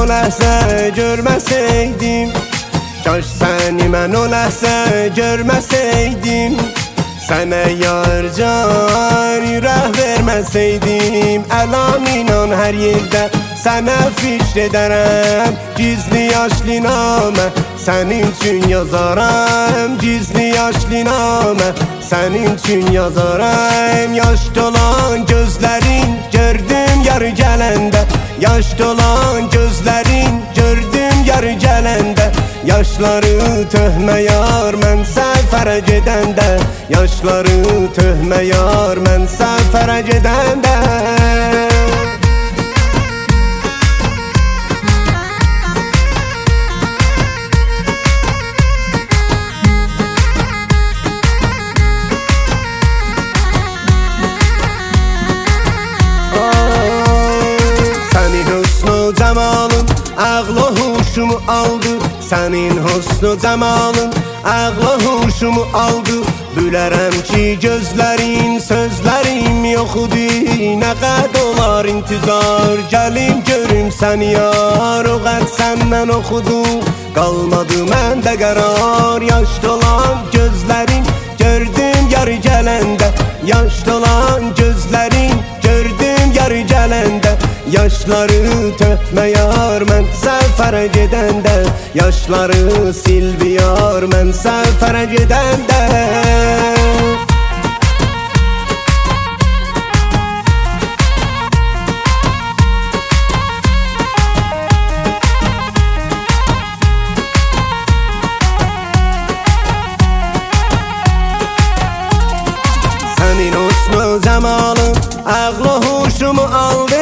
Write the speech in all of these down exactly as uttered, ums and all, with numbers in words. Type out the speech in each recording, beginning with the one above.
o ləhzə görməsəydim, kaş səni mən o ləhzə görməsəydim, sənə yarcan ürək verməsəydim. Əlam inan hər yerdə sənə fikr edərəm, gizli yaşlı namə sənin üçün yazaram, gizli yaşlı namə sənin üçün yazaram. Yaş dolan gözlərin gördüm yarı gələndə, yaş dolan gözlərin gördüm yarı gələndə, yaşları töhmə yar mən səfərə gedəndə, yaşları töhmə yar mən səfərə gedəndə. Cəmalın ağlı huşumu aldı, sənin husnu cəmalın ağlı huşumu aldı. Bilərəm ki gözlərin sözlərim yoxudur, nə qəd olar intizar, gəlim görüm səni yar. O qəd səndən oxudu, qalmadı məndə qərar. Yaş dolan gözlərin gördüm yarı gələndə, yaş dolan gözlərin gördüm yarı gələndə, yaşları töhmə yar mən səfərə gedəndə, yaşları sil biyar mən səfərə gedəndə. Sənin husnu cəmalın ağlı huşumu aldı,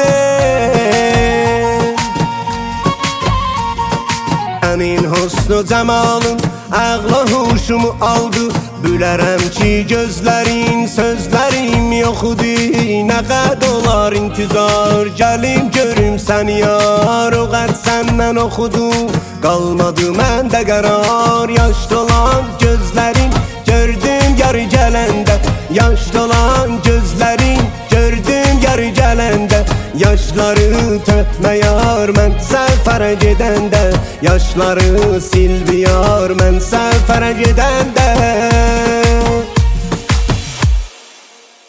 sənin husnu cəmalın ağlı huşumu aldı. Bilərəm ki gözlərin sözlərim yoxudur, nə qəd olar intizar, gəlim görüm səni yar. O qəd səndən oxudu, qalmadı məndə qərar. Yaş dolan gözlərin gördüm yarı gələndə, yaş dolan gözlərin gördüm yarı gələndə, yaşları töhmə yar mən səfərə gedəndə, yaşları sil biyar mən səfərə gedəndə.